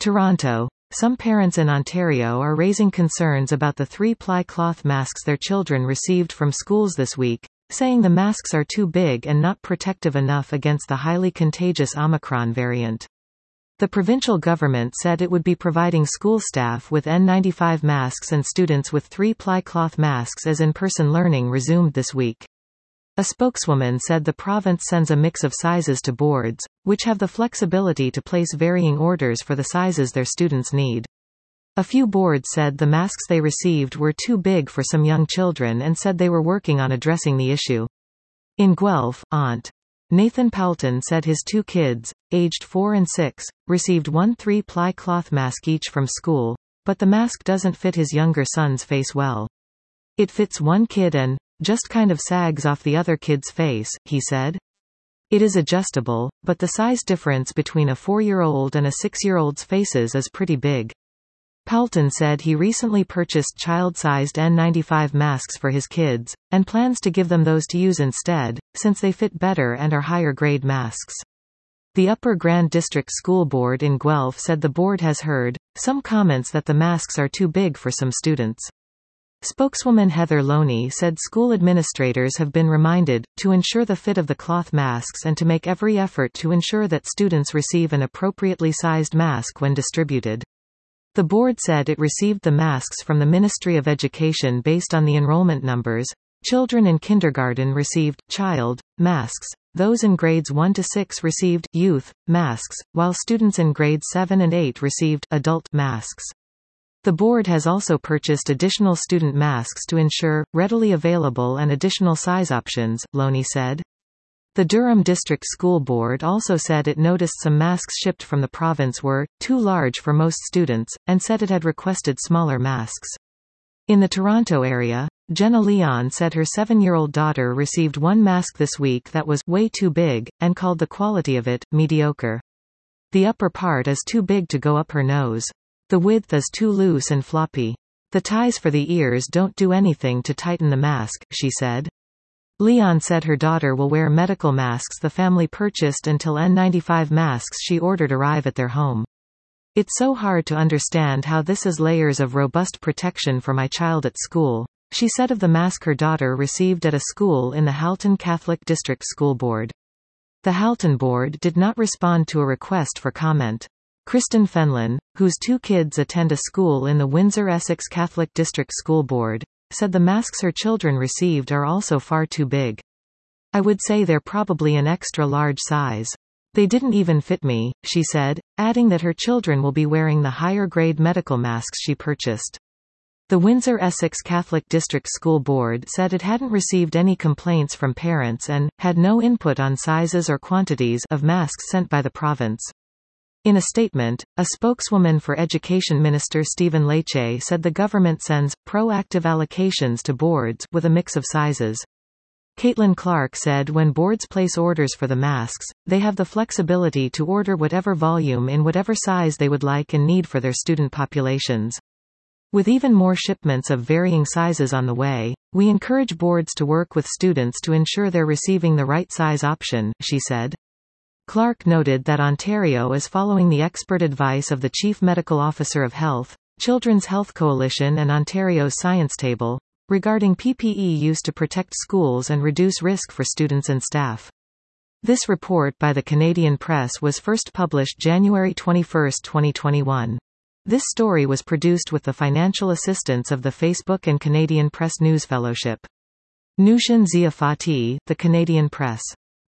Toronto. Some parents in Ontario are raising concerns about the 3-ply cloth masks their children received from schools this week, saying the masks are too big and not protective enough against the highly contagious Omicron variant. The provincial government said it would be providing school staff with N95 masks and students with 3-ply cloth masks as in-person learning resumed this week. A spokeswoman said the province sends a mix of sizes to boards, which have the flexibility to place varying orders for the sizes their students need. A few boards said the masks they received were too big for some young children and said they were working on addressing the issue. In Guelph, Aunt. Nathan Pelton said his 2 kids, aged 4 and 6, received one 3-ply cloth mask each from school, but the mask doesn't fit his younger son's face well. It fits one kid and just kind of sags off the other kid's face, he said. It is adjustable, but the size difference between a 4-year-old and a 6-year-old's faces is pretty big. Pelton said he recently purchased child-sized N95 masks for his kids, and plans to give them those to use instead, since they fit better and are higher-grade masks. The Upper Grand District School Board in Guelph said the board has heard some comments that the masks are too big for some students. Spokeswoman Heather Loney said school administrators have been reminded to ensure the fit of the cloth masks and to make every effort to ensure that students receive an appropriately sized mask when distributed. The board said it received the masks from the Ministry of Education based on the enrollment numbers. Children in kindergarten received child masks. Those in grades 1 to 6 received youth masks, while students in grades 7 and 8 received adult masks. The board has also purchased additional student masks to ensure readily available and additional size options, Loney said. The Durham District School Board also said it noticed some masks shipped from the province were too large for most students, and said it had requested smaller masks. In the Toronto area, Jenna Leon said her 7-year-old daughter received one mask this week that was way too big, and called the quality of it mediocre. The upper part is too big to go up her nose. The width is too loose and floppy. The ties for the ears don't do anything to tighten the mask, she said. Leon said her daughter will wear medical masks the family purchased until N95 masks she ordered arrive at their home. It's so hard to understand how this is layers of robust protection for my child at school, she said of the mask her daughter received at a school in the Halton Catholic District School Board. The Halton Board did not respond to a request for comment. Kristen Fenlon, whose 2 kids attend a school in the Windsor-Essex Catholic District School Board, said the masks her children received are also far too big. I would say they're probably an extra large size. They didn't even fit me, she said, adding that her children will be wearing the higher-grade medical masks she purchased. The Windsor-Essex Catholic District School Board said it hadn't received any complaints from parents and had no input on sizes or quantities of masks sent by the province. In a statement, a spokeswoman for Education Minister Stephen Lecce said the government sends proactive allocations to boards with a mix of sizes. Caitlin Clark said when boards place orders for the masks, they have the flexibility to order whatever volume in whatever size they would like and need for their student populations. With even more shipments of varying sizes on the way, we encourage boards to work with students to ensure they're receiving the right size option, she said. Clark noted that Ontario is following the expert advice of the Chief Medical Officer of Health, Children's Health Coalition and Ontario's Science Table, regarding PPE used to protect schools and reduce risk for students and staff. This report by the Canadian Press was first published January 21, 2021. This story was produced with the financial assistance of the Facebook and Canadian Press News Fellowship. Nushin Ziafati, The Canadian Press.